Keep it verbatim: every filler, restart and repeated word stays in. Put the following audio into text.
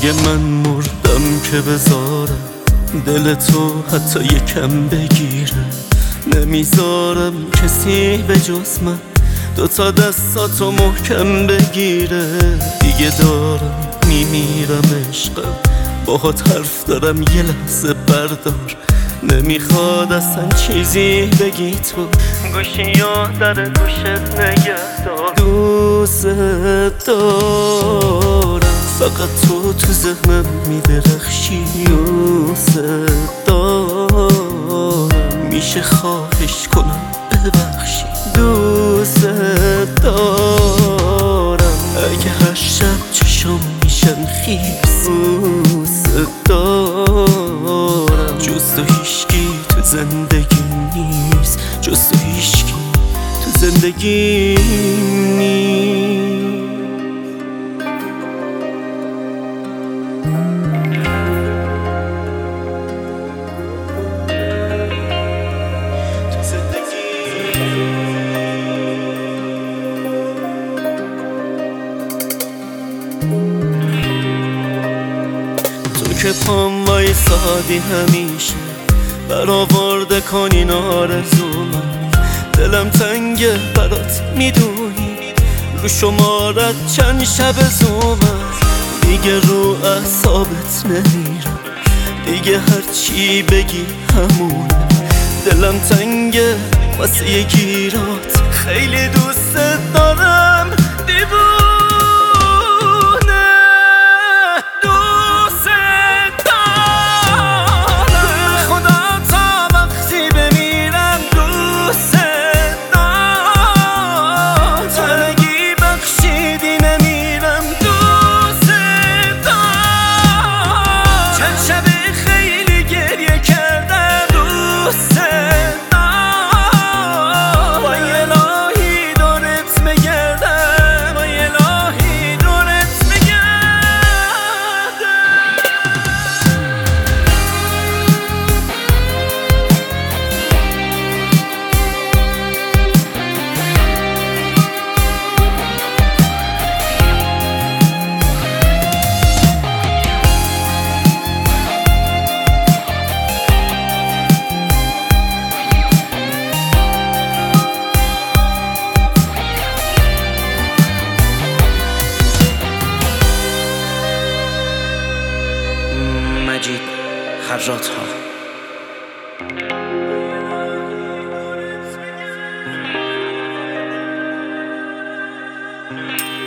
دیگه من مردم که بذارم دل تو حتی یکم بگیره. نمیذارم کسی به جز من دوتا دستاتو محکم بگیره. دیگه دارم میمیرم عشقم، باهات حرف دارم یه لحظه بردار. نمیخواد اصلا چیزی بگی تو، گوشی یا در گوشت نگهدار. دوست دارم فقط تو تو ذهنم میدرخشی. دوست دارم میشه خواهش کنم ببخشی. دوست دارم اگه هر شب چشم میشن خیس. دوست دارم جز تو هیچکی تو زندگی نیست، جز تو هیچکی تو زندگی نیست. تو که پام وایسادی همیشه برآورده کنی آرزومم. دلم تنگه برات میدونی، رو شمارت چند شب زومم. دیگه رو اعصابت نمیرم، دیگه هرچی بگی همونه. دلم تنگه واسه یه گیرات، خیلی دوست دارم دیوونه. دوست دارم خدا تا وقتی بمیرم. دوست دارم تنگی بخشیدی نمیرم. دوست دارم چند شب خیلی گریه کردم. دوست مجید خراط ها.